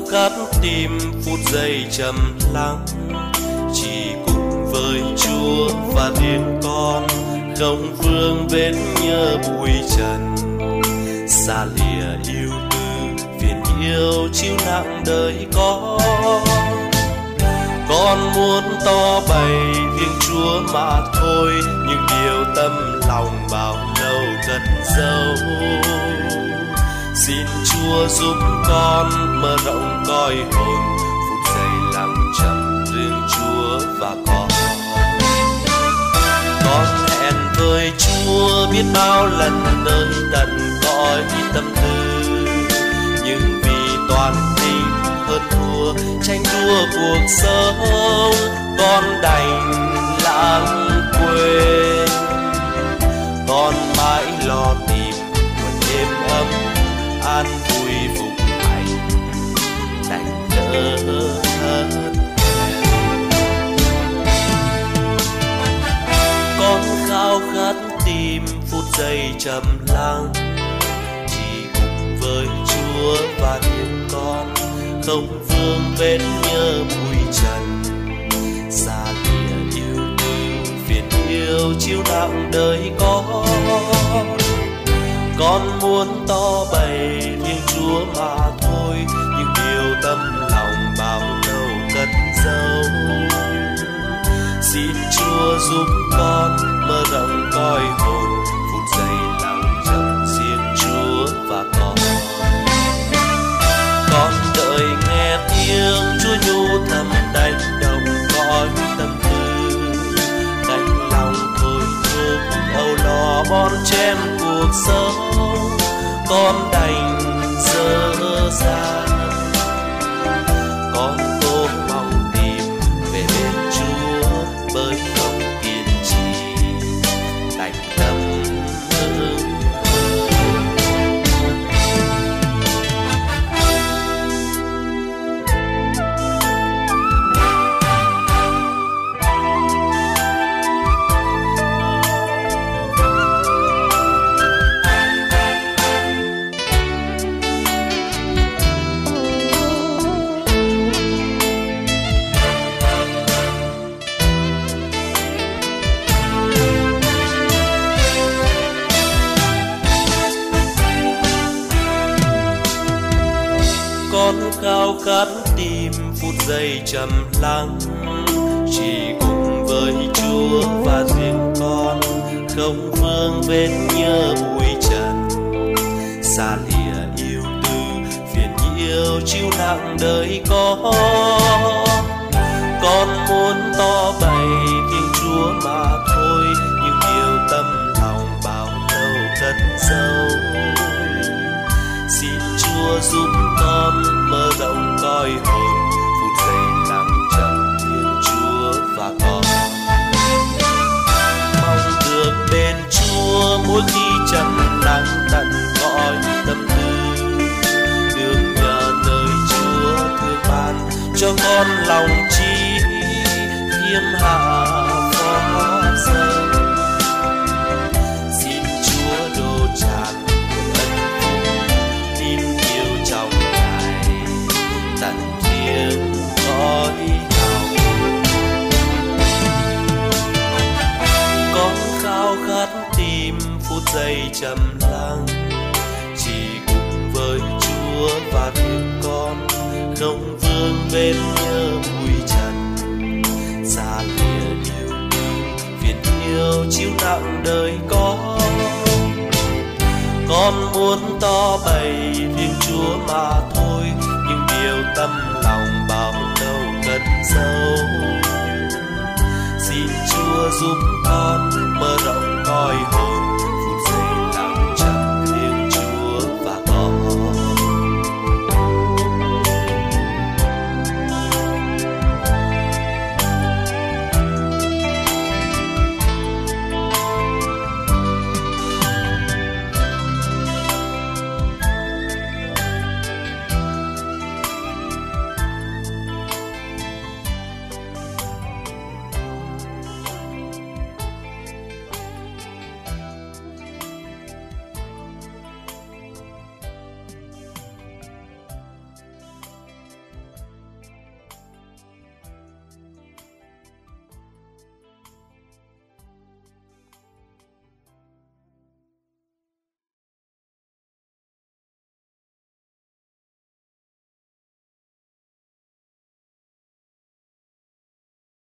khát tìm phút giây trầm lắng, chỉ cùng với Chúa và riêng con, không vương vết nhớ bụi trần. Xa lìa yêu tư phiền yêu chịu nặng đời con muốn to bày riêng Chúa mà thôi, nhưng điều tâm lòng bao lâu cất giấu. Xin Chúa giúp con mở rộng cõi hồn, phút giây lặng trầm riêng Chúa và con. Con hẹn với Chúa biết bao lần nơi tận cõi tâm tư, nhưng vì toàn tình hơn thua tranh đua cuộc sống, con đành lãng quên. Con mãi lo tìm một êm ấm an vui vùng hạnh, đành lỡ thất hẹn. Con khao khát tìm phút giây trầm lắng, chỉ cùng với Chúa và riêng con, không vương vết nhớ bụi trần. Xa lìa yêu tư phiền yêu chịu nặng đời con muốn to bày riêng Chúa mà thôi, nhưng điều tâm lòng bao lâu cất giấu. Xin Chúa giúp con mở rộng cõi hồn, phút giây lặng trầm riêng Chúa và con. Con đợi nghe tiếng Chúa nhu thầm đánh động cõi tâm tư, cánh lòng thôi thúc âu lo bon chen cuộc sống, con đành dở dang. Con cố mong tìm về bên Chúa bởi không kiên trì, đành tâm hững. Con khao khát tìm phút giây trầm lắng, chỉ cùng với Chúa và riêng con, không vương vết nhớ bụi trần. Xa lìa yêu tư phiền yêu chịu nặng đời con muốn to bày riêng Chúa mà thôi, nhưng điều tâm lòng bao lâu cất giấu. Xin Chúa giúp con mở rộng cõi hồn, phút giây lặng trầm riêng Chúa và con. Mong được bên Chúa mỗi khi trầm lắng tận cõi tâm tư, được nhờ nơi Chúa thương ban cho con lòng trí khiêm hạ phó dâng. Xin Chúa đổ tràn phút giây trầm lắng, chỉ cùng với Chúa và riêng con, không vương vết nhớ bụi trần. Xa lìa yêu tư phiền yêu chịu nặng đời con muốn to bày riêng Chúa mà thôi, nhưng điều tâm lòng bao lâu cất giấu. Xin Chúa giúp